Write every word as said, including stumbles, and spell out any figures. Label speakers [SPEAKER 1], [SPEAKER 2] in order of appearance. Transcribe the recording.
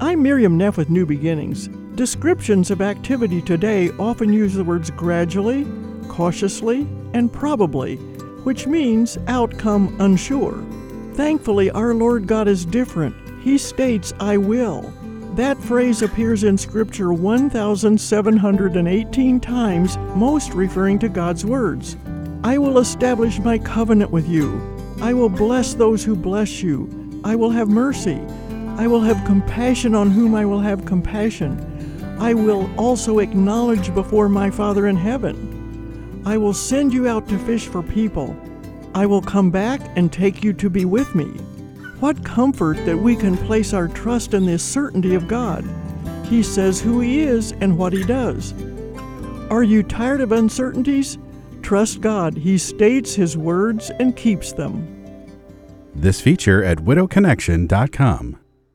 [SPEAKER 1] I'm Miriam Neff with New Beginnings. Descriptions of activity today often use the words gradually, cautiously, and probably, which means outcome unsure. Thankfully, our Lord God is different. He states, "I will." That phrase appears in Scripture one thousand seven hundred eighteen times, most referring to God's words. "I will establish my covenant with you. I will bless those who bless you. I will have mercy. I will have compassion on whom I will have compassion. I will also acknowledge before my Father in heaven. I will send you out to fish for people. I will come back and take you to be with me." What comfort that we can place our trust in this certainty of God. He says who He is and what He does. Are you tired of uncertainties? Trust God. He states His words and keeps them.
[SPEAKER 2] This feature at widow connection dot com.